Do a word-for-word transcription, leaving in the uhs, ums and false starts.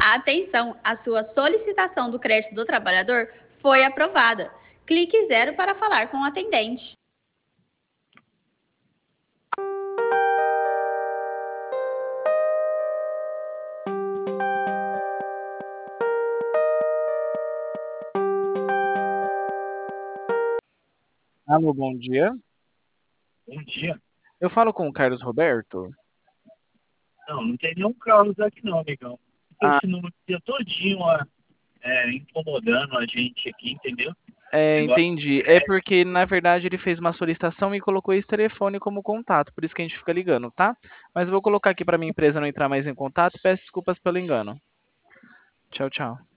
Atenção, a sua solicitação do crédito do trabalhador foi aprovada. Clique zero para falar com o atendente. Alô, bom dia. Bom dia. Eu falo com o Carlos Roberto. Não, não tem nenhum Carlos aqui não, amigão. Ah, Esse número dia todinho ó, é, incomodando a gente aqui, entendeu? é, Negócio entendi. de É crédito. porque, na verdade, ele fez uma solicitação e colocou esse telefone como contato, por isso que a gente fica ligando, tá? Mas eu vou colocar aqui para minha empresa não entrar mais em contato. Peço desculpas pelo engano. Tchau, tchau.